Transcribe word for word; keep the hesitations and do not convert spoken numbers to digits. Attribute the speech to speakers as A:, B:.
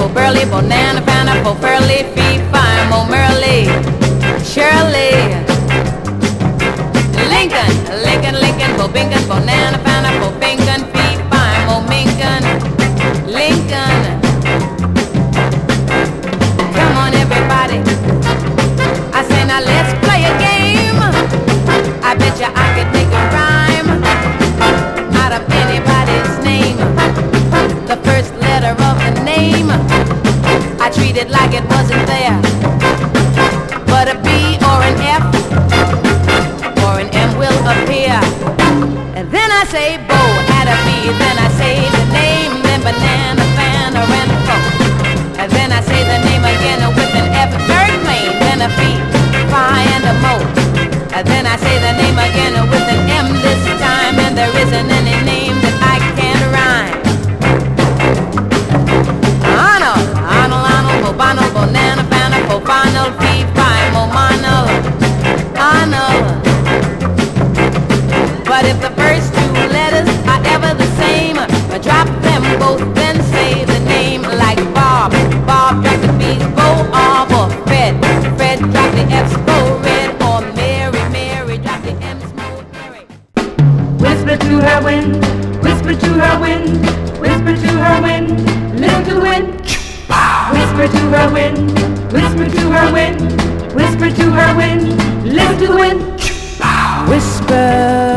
A: po burly, banana, banana, po burly, fee, fine, mo Merle, Shirley, Lincoln, Lincoln, Lincoln, po Binkin, banana, banana, po Binkin, fee, fine, mo Minkin, Lincoln. Come on, everybody. I say now let's play a game. I bet you I could make a rhyme out of anybody's name. The first letter of the name I treat it like it wasn't there. But a B or an F or an M will appear. And then I say Bo at a B. Then I say the name, then banana, fan, or an phone. And then I say the name again with an F, third plane, then a B, phi and a mo. And then I say the name again with an M this time, and there isn't any name that I can't rhyme. Arnold, Arnold, Arnold, Bobano, Bonana, Banana, Popanal, P, Phi, Momanal, Arnold. But if the first two letters are ever the same, drop them both, then say the name like Bob. Bob drop the B, Bo, or Fred. Fred drop the F, Bo, Red, or Mary. Mary drop the M, Mo, Mary.
B: Whisper to her wind, whisper to her wind, whisper to her wind, listen to the wind. Whisper to her wind, whisper to her wind, whisper to her wind, listen to the wind.
A: Whisper